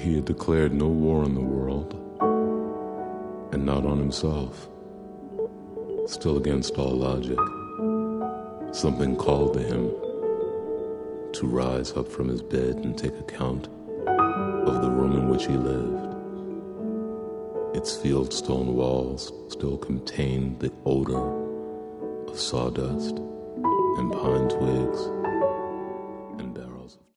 He had declared no war on the world, and not on himself. Still against all logic, something called to him to rise up from his bed and take account of the room in which he lived. Its fieldstone walls still contained the odor of sawdust and pine twigs